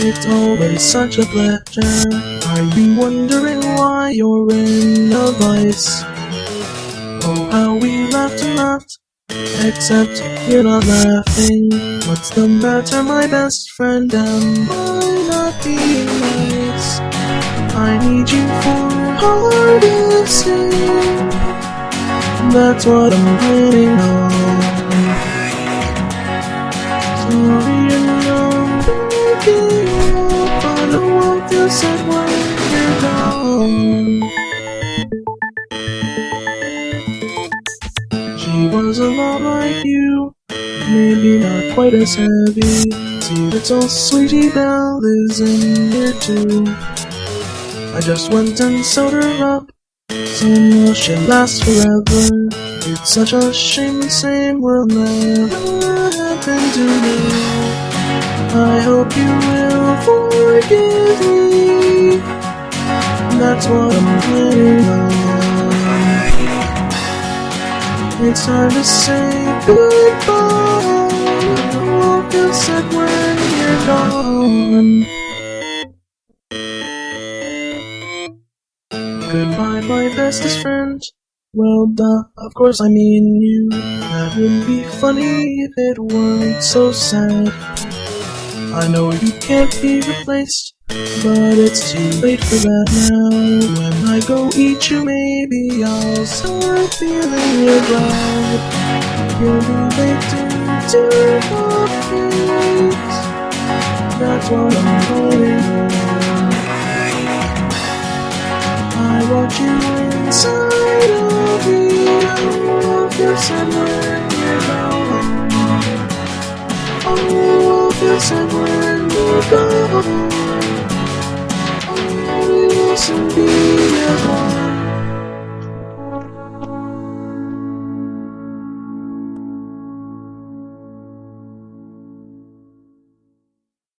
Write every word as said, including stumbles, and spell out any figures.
It's always such a pleasure. Are you wondering why you're in a vice? Oh, how we laughed and laughed, except you're not laughing. What's the matter, my best friend? Am I not being nice? I need you for hard to see. That's what I'm planning on. Sorry, you know I'm breaking up, but I won't feel sad when you're gone. She was a lot like you, maybe not quite as heavy. See, little sweetie Belle is in here too. I just went and sewed her up, so now she'll last forever. It's such a shame the same will never happen to me. I hope you will forgive me. That's what I'm planning on. It's time to say goodbye. I won't feel sad when you're gone. Goodbye, my bestest friend. Well, duh, of course I mean you. That would be funny if it weren't so sad. I know you can't be replaced, but it's too late for that now. When I go eat you, maybe I'll start feeling real glad. You'll be late to two coffees. That's what I'm planning on. I want you inside of me. I love you sad when you're gone. Oh, I feel sad when you're gone. Oh, we will soon be